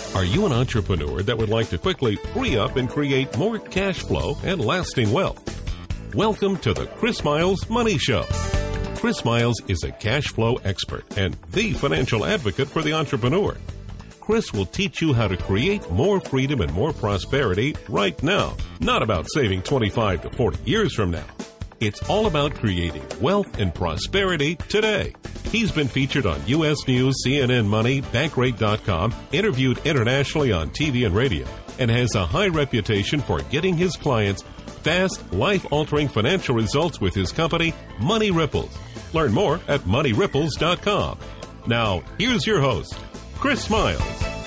Are you an entrepreneur that would like to quickly free up and create more cash flow and lasting wealth? Welcome to the Chris Miles Money Show. Chris Miles is a cash flow expert and the financial advocate for the entrepreneur. Chris will teach you how to create more freedom and more prosperity right now. Not about saving 25 to 40 years from now. It's all about creating wealth and prosperity today. He's been featured on U.S. News, CNN Money, Bankrate.com, interviewed internationally on TV and radio, and has a high reputation for getting his clients fast, life-altering financial results with his company, Money Ripples. Learn more at MoneyRipples.com. Now, here's your host, Chris Miles.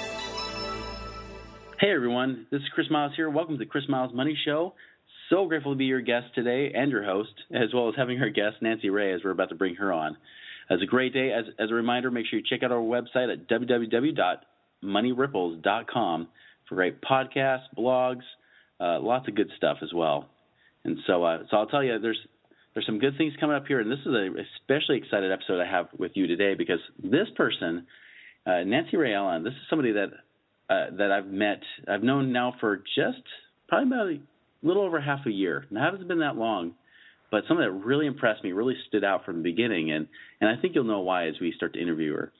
Hey, everyone. This is Chris Miles here. Welcome to the Chris Miles Money Show. So grateful to be your guest today and your host, as well as having our guest, Nancy Ray, as we're about to bring her on. It's a great day. As a reminder, make sure you check out our website at www.moneyripples.com for great podcasts, blogs, lots of good stuff as well. And so I'll tell you, there's some good things coming up here, and this is an especially excited episode I have with you today because this person, Nancy Ray Allen, this is somebody that I've known now for just probably about a little over half a year. Now, it hasn't been that long, but something that really impressed me, really stood out from the beginning, and I think you'll know why as we start to interview her.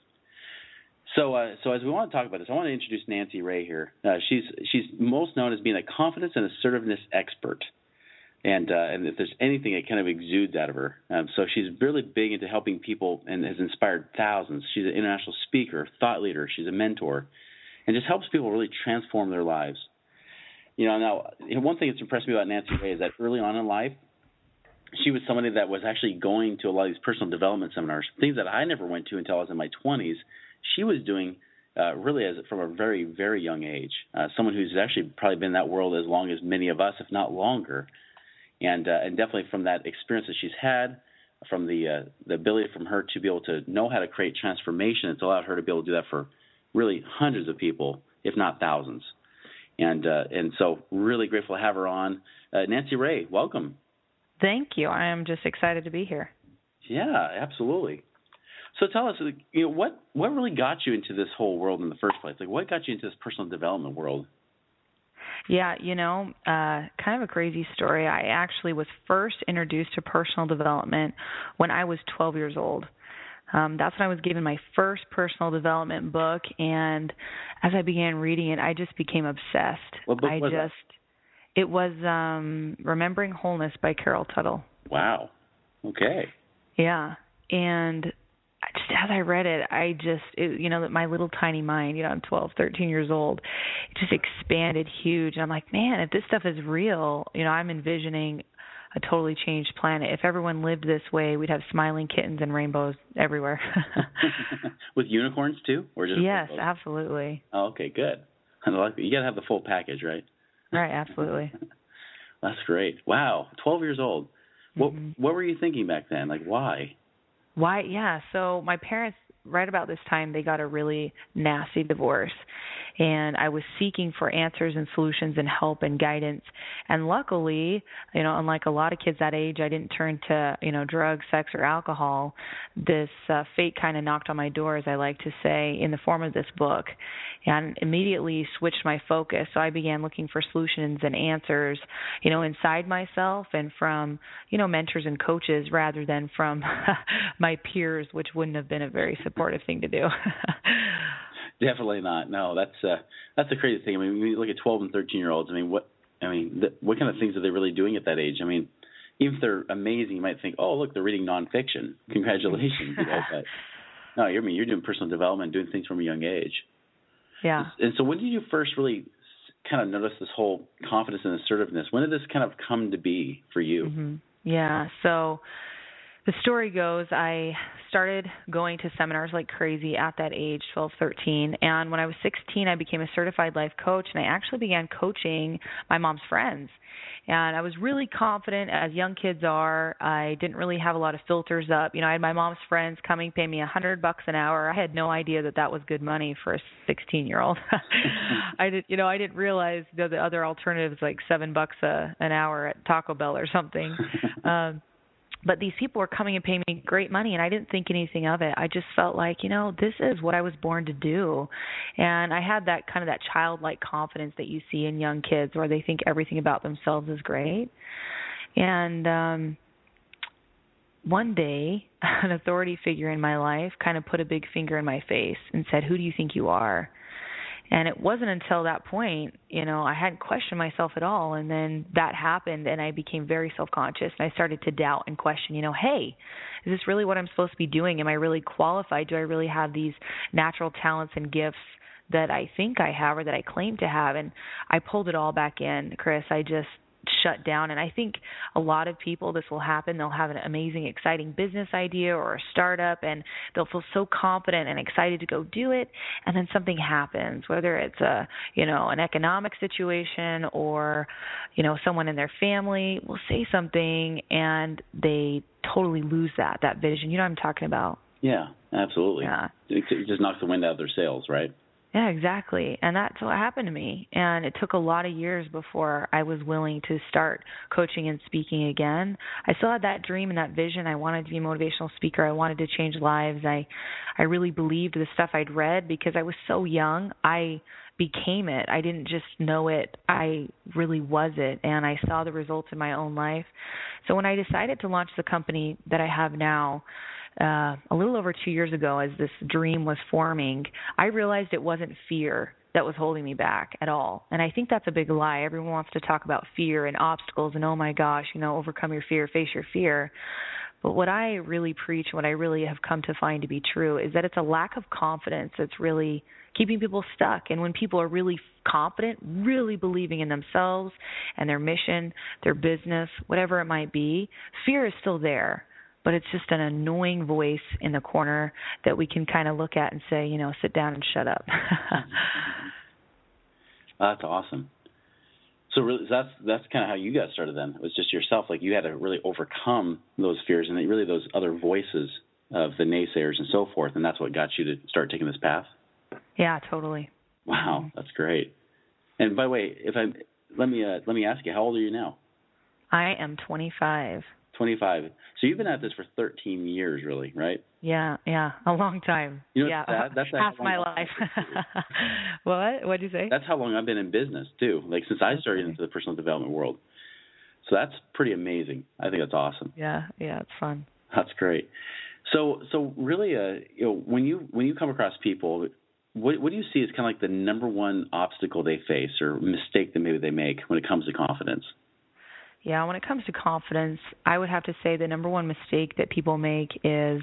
So as we want to talk about this, I want to introduce Nancy Ray here. She's most known as being a confidence and assertiveness expert, and if there's anything, it kind of exudes out of her. So she's really big into helping people and has inspired thousands. She's an international speaker, thought leader. She's a mentor, and just helps people really transform their lives. Now, one thing that's impressed me about Nancy Ray is that early on in life, she was somebody that was actually going to a lot of these personal development seminars, things that I never went to until I was in my 20s. She was doing really from a very, very young age, someone who's actually probably been in that world as long as many of us, if not longer. And definitely from that experience that she's had, from the ability from her to be able to know how to create transformation, it's allowed her to be able to do that for really hundreds of people, if not thousands. And so really grateful to have her on. Nancy Ray, welcome. Thank you. I am just excited to be here. Yeah, absolutely. So tell us, what really got you into this whole world in the first place? Like, what got you into this personal development world? Yeah, kind of a crazy story. I actually was first introduced to personal development when I was 12 years old. That's when I was given my first personal development book, and as I began reading it, I just became obsessed. What book was that? It was Remembering Wholeness by Carol Tuttle. Wow. Okay. Yeah, and just as I read it, my little tiny mind, I'm 12, 13 years old, it just expanded huge. And I'm like, man, if this stuff is real, I'm envisioning a totally changed planet. If everyone lived this way, we'd have smiling kittens and rainbows everywhere. With unicorns too, or just yes, rainbows? Absolutely. Oh, okay, good. You got to have the full package, right? Right, absolutely. That's great. Wow, 12 years old. What were you thinking back then? Like, why? Why? Yeah. So my parents, right about this time, they got a really nasty divorce. And I was seeking for answers and solutions and help and guidance. And luckily, unlike a lot of kids that age, I didn't turn to, drugs, sex, or alcohol. This fate kind of knocked on my door, as I like to say, in the form of this book, and immediately switched my focus. So I began looking for solutions and answers, inside myself and from, mentors and coaches rather than from my peers, which wouldn't have been a very supportive thing to do. Definitely not. No, that's the crazy thing. I mean, when you look at 12 and 13-year-olds, what kind of things are they really doing at that age? I mean, even if they're amazing, you might think, oh, look, they're reading nonfiction. Congratulations. But no, you're doing personal development, doing things from a young age. Yeah. And so when did you first really kind of notice this whole confidence and assertiveness? When did this kind of come to be for you? Mm-hmm. Yeah. So the story goes, I started going to seminars like crazy at that age, 12, 13. And when I was 16, I became a certified life coach, and I actually began coaching my mom's friends. And I was really confident, as young kids are. I didn't really have a lot of filters up. I had my mom's friends coming, paying me $100 an hour. I had no idea that was good money for a 16-year-old. I didn't realize the other alternatives like $7 an hour at Taco Bell or something. But these people were coming and paying me great money, and I didn't think anything of it. I just felt like, this is what I was born to do. And I had that kind of that childlike confidence that you see in young kids where they think everything about themselves is great. And one day, an authority figure in my life kind of put a big finger in my face and said, "Who do you think you are?" And it wasn't until that point, I hadn't questioned myself at all. And then that happened, and I became very self-conscious. And I started to doubt and question, hey, is this really what I'm supposed to be doing? Am I really qualified? Do I really have these natural talents and gifts that I think I have or that I claim to have? And I pulled it all back in, Chris. I just shut down. And I think a lot of people, this will happen. They'll have an amazing, exciting business idea or a startup, and they'll feel so confident and excited to go do it. And then something happens, whether it's an economic situation or, someone in their family will say something and they totally lose that vision. You know what I'm talking about? Yeah, absolutely. Yeah. It just knocks the wind out of their sails, right? Yeah, exactly. And that's what happened to me. And it took a lot of years before I was willing to start coaching and speaking again. I still had that dream and that vision. I wanted to be a motivational speaker. I wanted to change lives. I really believed the stuff I'd read because I was so young. I became it. I didn't just know it. I really was it. And I saw the results in my own life. So when I decided to launch the company that I have now, a little over 2 years ago, as this dream was forming, I realized it wasn't fear that was holding me back at all. And I think that's a big lie. Everyone wants to talk about fear and obstacles and, oh my gosh, overcome your fear, face your fear. But what I really preach, what I really have come to find to be true, is that it's a lack of confidence that's really keeping people stuck. And when people are really confident, really believing in themselves and their mission, their business, whatever it might be, fear is still there. But it's just an annoying voice in the corner that we can kind of look at and say, sit down and shut up. That's awesome. So really, that's kind of how you got started then. It was just yourself. Like you had to really overcome those fears and really those other voices of the naysayers and so forth, and that's what got you to start taking this path? Yeah, totally. Wow, that's great. And by the way, let me ask you, how old are you now? I am 25. 25. So you've been at this for 13 years, really, right? Yeah, a long time. That's half my life. What? What'd you say? That's how long I've been in business too. Like since I started into the personal development world. So that's pretty amazing. I think that's awesome. Yeah, it's fun. That's great. So really, when you come across people, what do you see as kind of like the number one obstacle they face or mistake that maybe they make when it comes to confidence? Yeah, when it comes to confidence, I would have to say the number one mistake that people make is,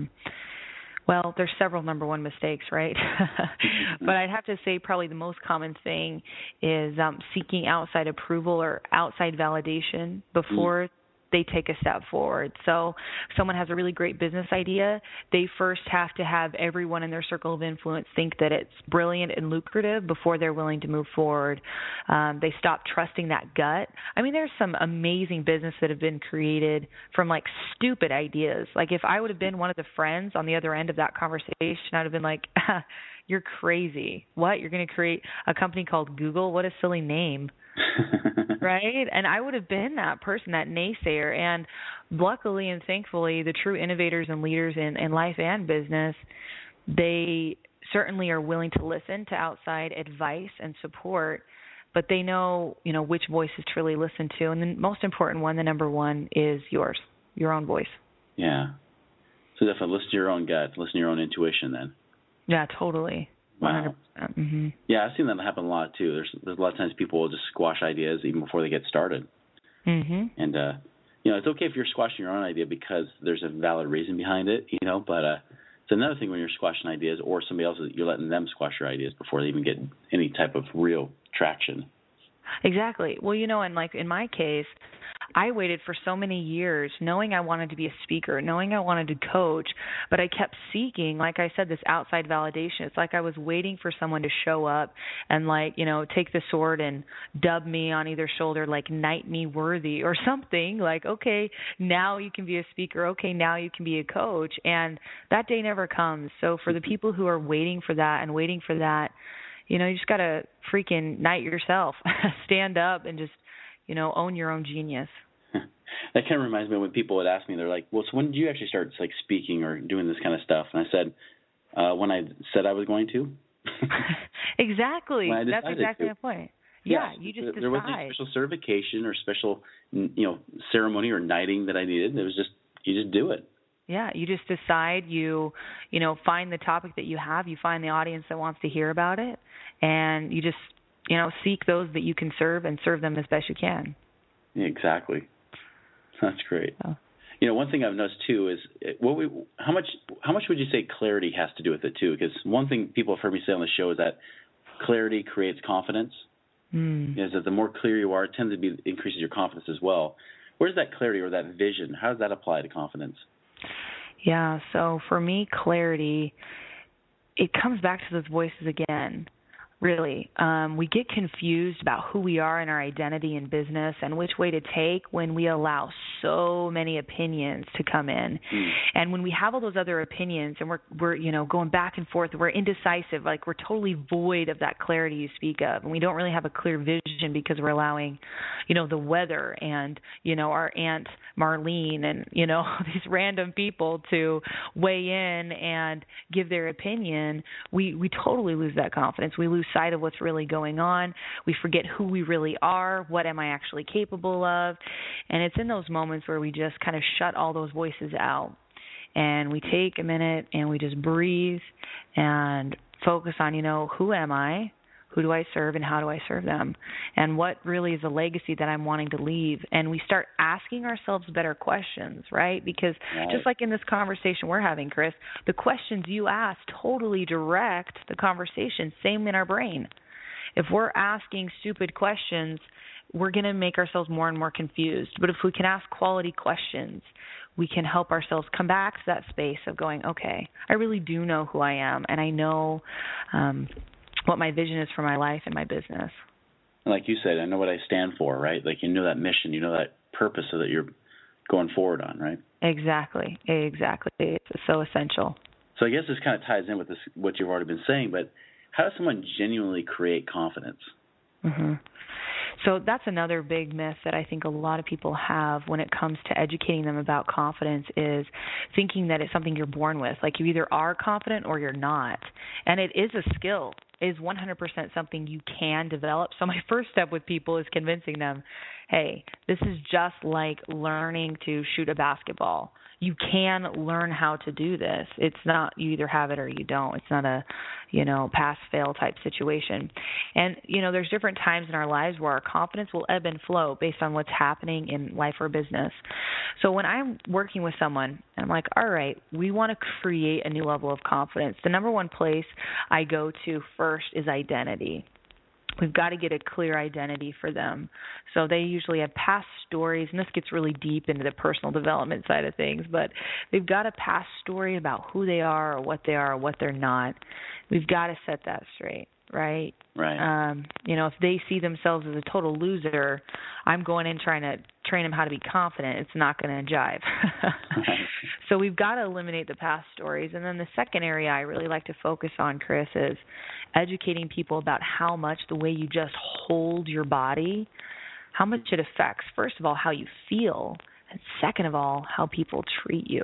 there's several number one mistakes, right? But I'd have to say probably the most common thing is seeking outside approval or outside validation before they take a step forward. So if someone has a really great business idea, they first have to have everyone in their circle of influence think that it's brilliant and lucrative before they're willing to move forward. They stop trusting that gut. I mean, there's some amazing business that have been created from like stupid ideas. Like if I would have been one of the friends on the other end of that conversation, I'd have been like, you're crazy. What? You're going to create a company called Google? What a silly name. Right? And I would have been that person, that naysayer. And luckily and thankfully, the true innovators and leaders in life and business, they certainly are willing to listen to outside advice and support, but they know, which voices to really listen to. And the most important one, the number one, is yours, your own voice. Yeah. So definitely listen to your own gut, listen to your own intuition then. Yeah, totally. Wow. 100%. Mm-hmm. Yeah, I've seen that happen a lot too. There's a lot of times people will just squash ideas even before they get started. Mm-hmm. And it's okay if you're squashing your own idea because there's a valid reason behind it, but it's another thing when you're squashing ideas or somebody else, you're letting them squash your ideas before they even get any type of real traction. Exactly. Well, and like in my case, I waited for so many years knowing I wanted to be a speaker, knowing I wanted to coach, but I kept seeking, like I said, this outside validation. It's like I was waiting for someone to show up and take the sword and dub me on either shoulder, like knight me worthy or something like, okay, now you can be a speaker. Okay, now you can be a coach. And that day never comes. So for the people who are waiting for that, you just got to freaking knight yourself, stand up and just, own your own genius. That kind of reminds me of when people would ask me, they're like, well, so when did you actually start like speaking or doing this kind of stuff? And I said, when I said I was going to. Exactly. That's exactly the point. Yeah, you just decide. There wasn't any special certification or special, ceremony or knighting that I needed. It was just, you just do it. Yeah, you just decide, you find the topic that you have, you find the audience that wants to hear about it, and you just, seek those that you can serve and serve them as best you can. Yeah, exactly. That's great. Oh. One thing I've noticed too is how much would you say clarity has to do with it too? Because one thing people have heard me say on the show is that clarity creates confidence. Is that the more clear you are, it tends to increases your confidence as well. Where does that clarity or that vision, how does that apply to confidence? Yeah, so for me, clarity, it comes back to those voices again. Really, we get confused about who we are in our identity in business and which way to take when we allow so many opinions to come in. And when we have all those other opinions and we're going back and forth, we're indecisive, like we're totally void of that clarity you speak of, and we don't really have a clear vision because we're allowing, the weather and our Aunt Marlene and these random people to weigh in and give their opinion. We totally lose that confidence. We lose sight of what's really going on. We forget who we really are. What am I actually capable of? And it's in those moments where we just kind of shut all those voices out and we take a minute and we just breathe and focus on, who am I? Who do I serve and how do I serve them? And what really is a legacy that I'm wanting to leave? And we start asking ourselves better questions, right? Because just like in this conversation we're having, Chris, the questions you ask totally direct the conversation, same in our brain. If we're asking stupid questions, we're going to make ourselves more and more confused. But if we can ask quality questions, we can help ourselves come back to that space of going, okay, I really do know who I am, and I know what my vision is for my life and my business. Like you said, I know what I stand for, right? Like that mission, that purpose so that you're going forward on, right? Exactly. It's so essential. So I guess this kind of ties in with what you've already been saying, but how does someone genuinely create confidence? Mm-hmm. So that's another big myth that I think a lot of people have when it comes to educating them about confidence is thinking that it's something you're born with. Like you either are confident or you're not. And it is a skill. It is 100% something you can develop. So my first step with people is convincing them, hey, this is just like learning to shoot a basketball. You can learn how to do this. It's not you either have it or you don't. It's not a, pass-fail type situation. And, there's different times in our lives where our confidence will ebb and flow based on what's happening in life or business. So when I'm working with someone, and I'm like, all right, we want to create a new level of confidence. The number one place I go to first is identity. We've got to get a clear identity for them. So they usually have past stories, and this gets really deep into the personal development side of things, but they've got a past story about who they are or what they're not. We've got to set that straight, right? Right. If they see themselves as a total loser, I'm going in trying to train them how to be confident. It's not going to jive. So we've got to eliminate the past stories. And then the second area I really like to focus on, Chris, is educating people about how much the way you just hold your body, how much it affects, first of all, how you feel, and second of all, how people treat you.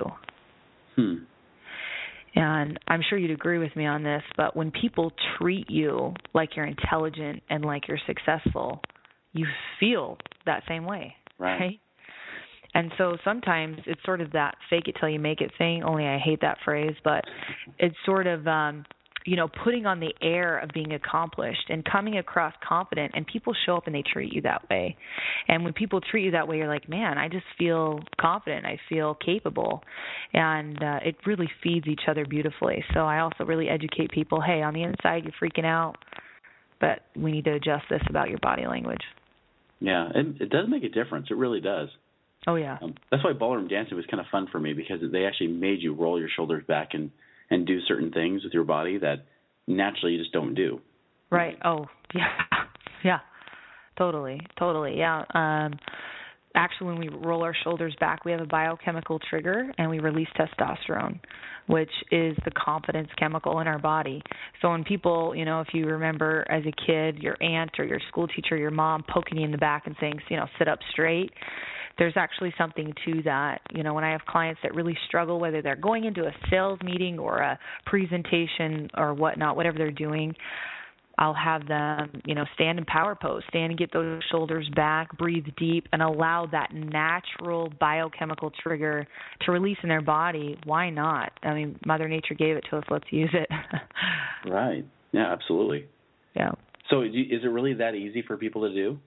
And I'm sure you'd agree with me on this, but when people treat you like you're intelligent and like you're successful, you feel that same way, right? And so sometimes it's sort of that fake it till you make it thing, only I hate that phrase, but it's sort of putting on the air of being accomplished and coming across confident, and people show up and they treat you that way. And when people treat you that way, you're like, man, I just feel confident. I feel capable. And it really feeds each other beautifully. So I also really educate people, hey, on the inside you're freaking out, but we need to adjust this about your body language. Yeah, it does make a difference. It really does. Oh, yeah. That's why ballroom dancing was kind of fun for me, because they actually made you roll your shoulders back and do certain things with your body that naturally you just don't do. Right. Oh, yeah. Yeah. Totally. Yeah. Actually, when we roll our shoulders back, we have a biochemical trigger, and we release testosterone, which is the confidence chemical in our body. So when people, if you remember as a kid, your aunt or your school teacher, your mom poking you in the back and saying, sit up straight, there's actually something to that. When I have clients that really struggle, whether they're going into a sales meeting or a presentation or whatnot, whatever they're doing, I'll have them, stand in power pose, stand and get those shoulders back, breathe deep, and allow that natural biochemical trigger to release in their body. Why not? I mean, Mother Nature gave it to us. Let's use it. Right. Yeah, absolutely. Yeah. So is it really that easy for people to do?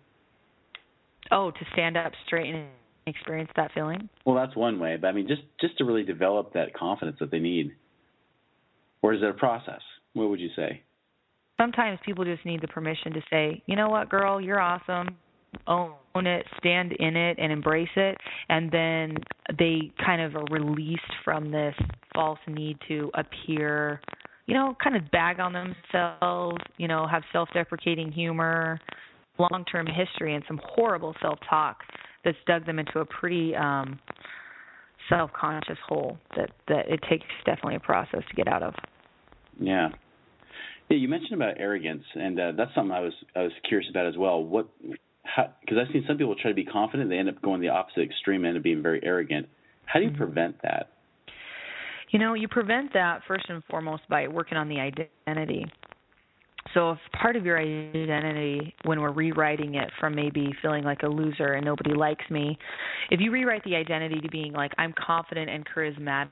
Oh, to stand up straight and experience that feeling? Well, that's one way. But, I mean, just to really develop that confidence that they need. Or is it a process? What would you say? Sometimes people just need the permission to say, you know what, girl, you're awesome. Own it, stand in it, and embrace it. And then they kind of are released from this false need to appear, kind of bag on themselves, have self-deprecating humor, long-term history, and some horrible self-talk that's dug them into a pretty self-conscious hole that it takes definitely a process to get out of. Yeah. Yeah, you mentioned about arrogance, and that's something I was curious about as well. Because I've seen some people try to be confident, they end up going the opposite extreme, end up being very arrogant. How do you prevent that? You prevent that first and foremost by working on the identity. So if part of your identity, when we're rewriting it from maybe feeling like a loser and nobody likes me, if you rewrite the identity to being like, I'm confident and charismatic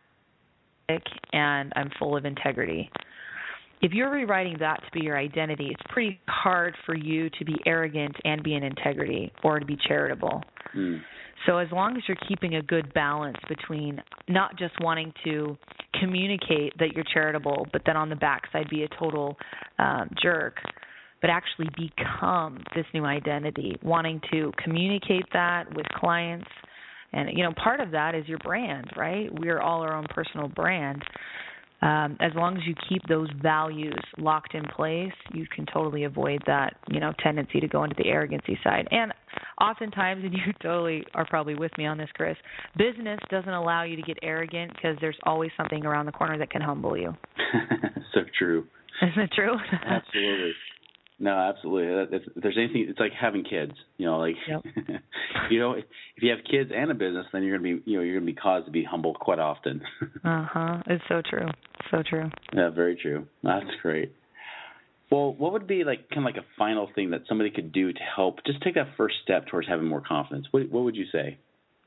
and I'm full of integrity, if you're rewriting that to be your identity, it's pretty hard for you to be arrogant and be in integrity or to be charitable. So as long as you're keeping a good balance between not just wanting to communicate that you're charitable, but then on the backside be a total jerk, but actually become this new identity, wanting to communicate that with clients. And, part of that is your brand, right? We're all our own personal brand. As long as you keep those values locked in place, you can totally avoid that, tendency to go into the arrogancy side. And oftentimes, and you totally are probably with me on this, Chris, business doesn't allow you to get arrogant because there's always something around the corner that can humble you. So true. Isn't it true? Absolutely. No, absolutely. If there's anything, it's like having kids. Yep. If you have kids and a business, then you're gonna be caused to be humble quite often. It's so true. So true. Yeah, very true. That's great. Well, what would be like a final thing that somebody could do to help just take that first step towards having more confidence? What would you say?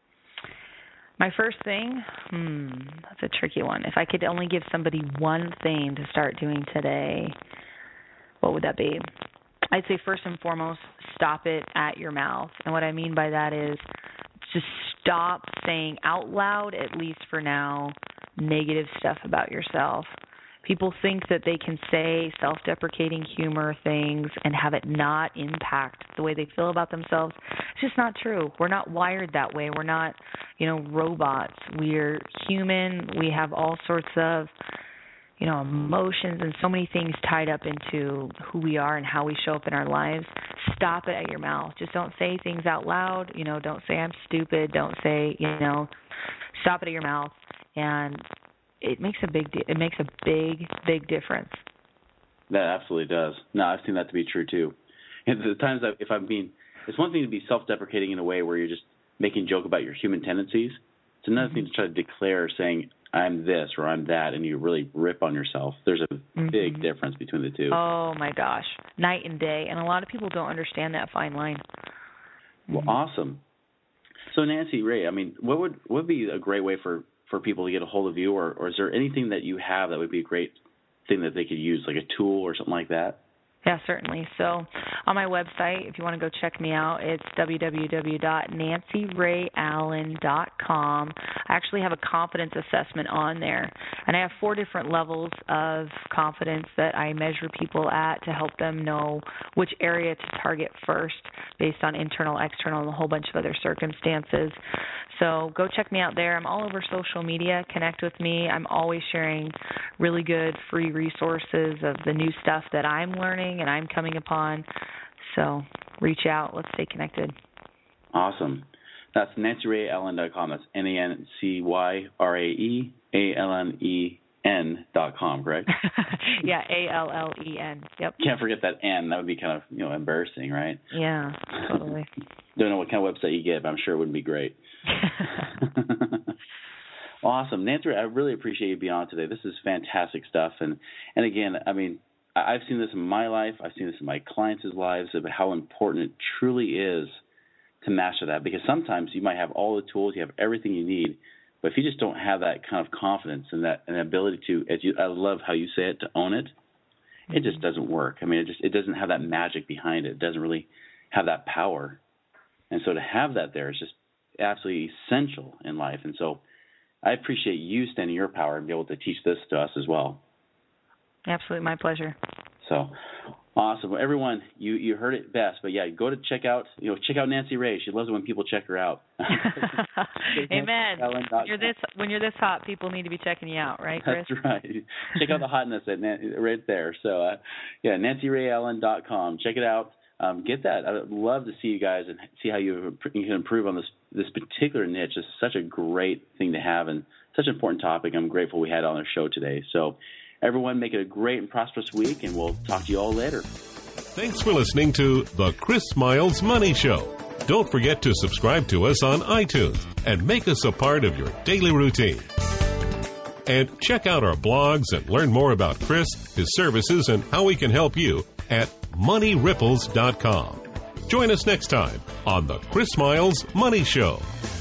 My first thing, that's a tricky one. If I could only give somebody one thing to start doing today, what would that be? I'd say first and foremost, stop it at your mouth. And what I mean by that is just stop saying out loud, at least for now, negative stuff about yourself. People think that they can say self-deprecating humor things and have it not impact the way they feel about themselves. It's just not true. We're not wired that way. We're not, robots. We're human. We have all sorts of emotions and so many things tied up into who we are and how we show up in our lives. Stop it at your mouth. Just don't say things out loud. Don't say I'm stupid. Don't say, stop it at your mouth. And it makes a big difference. That absolutely does. No, I've seen that to be true too. And the times it's one thing to be self-deprecating in a way where you're just making a joke about your human tendencies. It's another thing to try to declare saying, I'm this or I'm that, and you really rip on yourself. There's a big difference between the two. Oh, my gosh. Night and day. And a lot of people don't understand that fine line. Well, awesome. So, Nancy Ray, I mean, what would be a great way for people to get a hold of you, or is there anything that you have that would be a great thing that they could use, like a tool or something like that? Yeah, certainly. So on my website, if you want to go check me out, it's www.nancyrayallen.com. I actually have a confidence assessment on there, and I have 4 different levels of confidence that I measure people at to help them know which area to target first based on internal, external, and a whole bunch of other circumstances. So go check me out there. I'm all over social media. Connect with me. I'm always sharing really good free resources of the new stuff that I'm learning and I'm coming upon. So reach out. Let's stay connected. Awesome. That's NancyRayAllen.com. That's NancyRayAllen.com. Allen.com, correct? Yeah, Allen. Yep. Can't forget that N. That would be kind of embarrassing, right? Yeah, totally. Don't know what kind of website you get, but I'm sure it wouldn't be great. Awesome. Nancy, I really appreciate you being on today. This is fantastic stuff. And again, I mean, I've seen this in my life. I've seen this in my clients' lives about how important it truly is to master that, because sometimes you might have all the tools, you have everything you need, but if you just don't have that kind of confidence and that and ability to, I love how you say it, to own it, it just doesn't work. I mean, it doesn't have that magic behind it. It doesn't really have that power. And so to have that there is just absolutely essential in life. And so I appreciate you standing your power and be able to teach this to us as well. Absolutely, my pleasure. So awesome. Well, everyone, you heard it best, but yeah, go to check out Nancy Ray. She loves it when people check her out. Amen. When you're this hot, people need to be checking you out, right, Chris? That's right. Check out the hotness right there. So NancyRayAllen.com. Check it out. Get that. I would love to see you guys and see how you can improve on this particular niche. It's such a great thing to have and such an important topic. I'm grateful we had it on our show today. So everyone, make it a great and prosperous week, and we'll talk to you all later. Thanks for listening to The Chris Miles Money Show. Don't forget to subscribe to us on iTunes and make us a part of your daily routine. And check out our blogs and learn more about Chris, his services, and how we can help you at moneyripples.com. Join us next time on The Chris Miles Money Show.